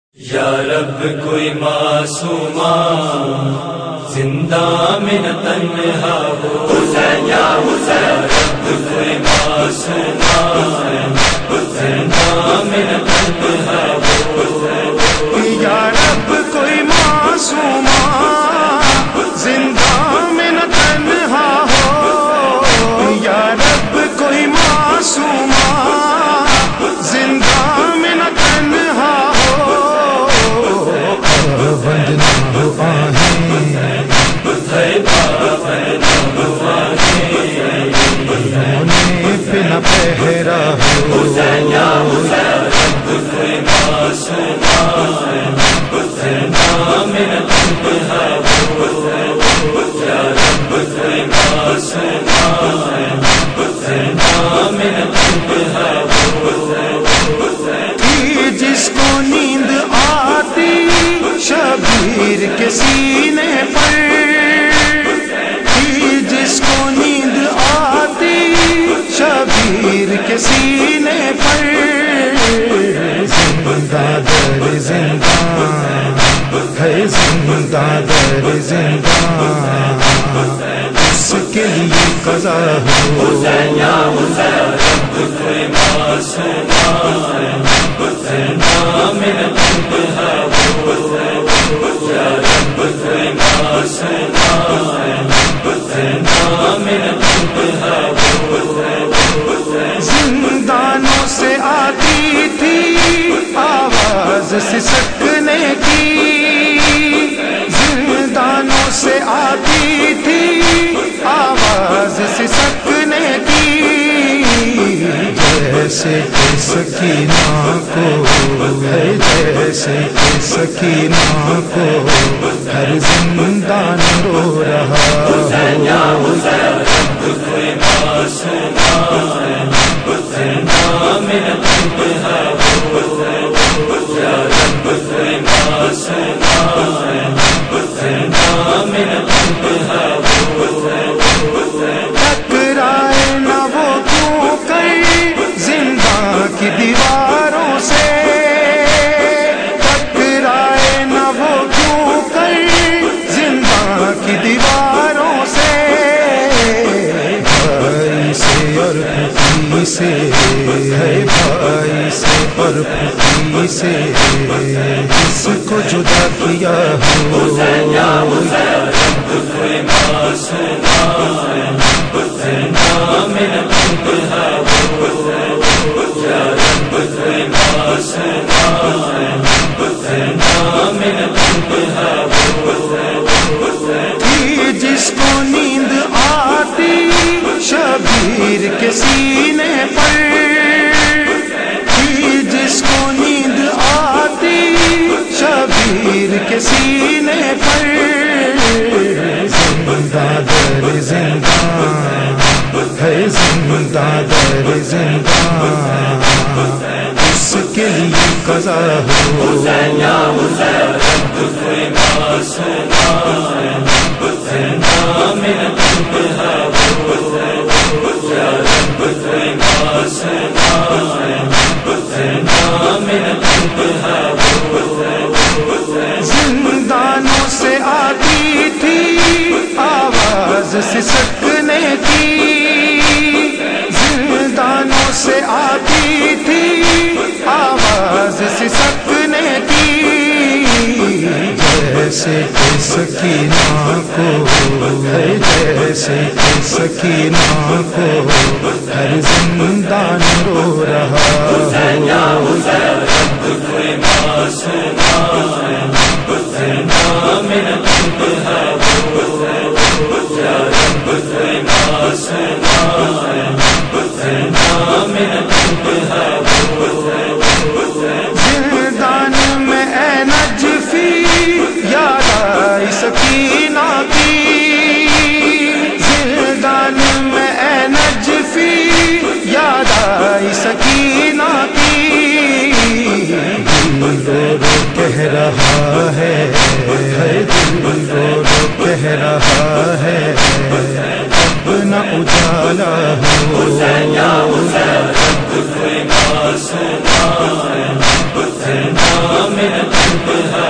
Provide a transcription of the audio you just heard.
یا رب کوئی معصوما زندہ میں نہ تنہا ہو، حسین یا حسین، رب کوئی معصوما زندہ میں نہ تنہا ہو، یا رب کوئی معصوما زندہ میں نہ تنہا ہو، یا رب کوئی معصوما زندہ میں نہ تنہا ہو، بند نہ ہو آہیں پہ نہ پہرا ہو، حسین یا حسین، رب کوئی معصوما زندہ میں نہ تنہا ہو، یا رب کوئی معصوما زندہ میں نہ تنہا ہو، تھی جس کو نیند آتی شبیر کے سینے پر، تھی جس کو نیند آتی شبیر کے سینے پر، زندہ در زندہ ہے، زندہ در زندہ اس کے لیے قضا ہو، حسین یا حسین، رب کوئی معصوما زندہ میں نہ تنہا ہو، یا رب کوئی معصوما زندہ میں نہ تنہا ہو، زندانوں سے آتی تھی آواز سسکنے کی، زندانوں سے آتی تھی آواز سسکنے کی، جیسے کہ سکینہ کو ہے، جیسے کہ سکینہ کو ہر زندان رو رہا حسین یا ہو، حسین، رب کوئی معصوما زندہ میں نہ تنہا ہو، یا رب کوئی معصوما زندہ میں نہ تنہا ہو، ٹکرائے نہ وہ کیوں کر زندہ کی دیواروں سے، ٹکرائے نہ وہ کیوں کر زندہ کی دیواروں سے، بھائی سے اور پھوپھی سے ہے، بھائی سے اور پھوپھی سے جس کو جدا کیا ہو، حسین یا حسین، رب کوئی معصوما زندہ میں نہ تنہا ہو، یا رب کوئی معصوما زندہ میں نہ تنہا ہو، تھی جس کو نیند آتی شبیر کے سینے پر، تھی جس کو نیند آتی شبیر کے سینے پر، زندہ در زندہ ہے، زندہ در زندہ اس کے لیے قضا ہو، حسین یا حسین، رب کوئی معصوما زندہ میں نہ تنہا ہو، یا رب کوئی معصوما زندہ میں نہ تنہا ہو، زندانوں سے آتی تھی آواز سسکنے کی، زندانوں سے آتی تھی آواز سسکنے کی، جیسے کہ سکینہ کو ہے، جیسے کہ سکینہ کو ہر زندان رو رہا حسین یا ہو، حسین، رب کوئی معصوما زندہ میں نہ تنہا ہو، یا رب کوئی معصوما زندہ میں نہ تنہا ہو، زندان میں اے نجفی یاد آئی سکینہ کی، زندان میں اے نجفی یاد آئی سکینہ کی، دل رو رو کہہ رہا ہے، دل رو رو کہہ رہا ہے اب نہ اجالا ہو، حسین یا حسین، رب کوئی معصوما زندہ میں نہ ہے